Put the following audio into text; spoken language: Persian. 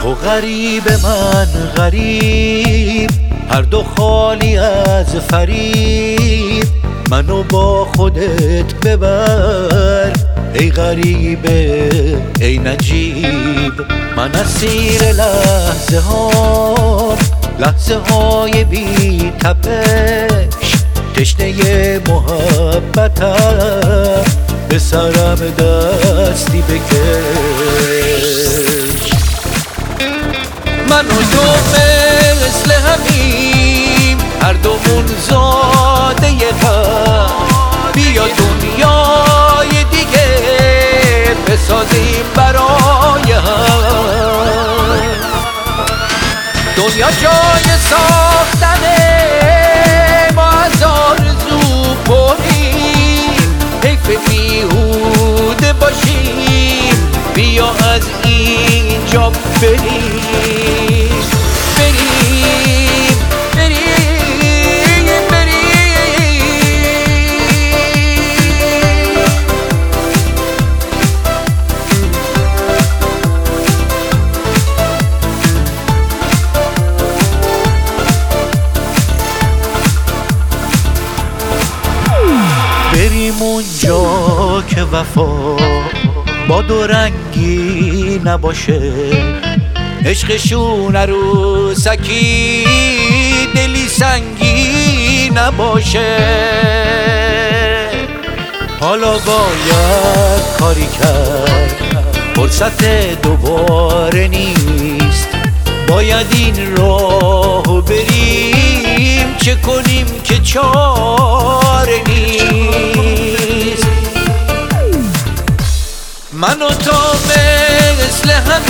تو غریب من غریب، هر دو خالی از فریب. منو با خودت ببر ای غریبه ای نجیب. من اسیر لحظه ها، لحظه های بی تپش، تشنه محبتم، به سرم دستی بکش. من و تو مثل همیم، هر دومون زاده غم. بیا دنیای دیگه بسازیم برای هم. دنیا جای ساختنه، ما از آرزو پریم، حیف بیهوده باشیم. بیا از اینجا بریم، بریم، بریم، بریم. بریم اونجا که وفا با دو رنگی نباشه، عشقشون عروسکی دلی سنگی نباشه. حالا باید کاری کرد، فرصت دوباره نیست. باید این راهو بریم، چه کنیم که چاره نیست. من و تو مثل هم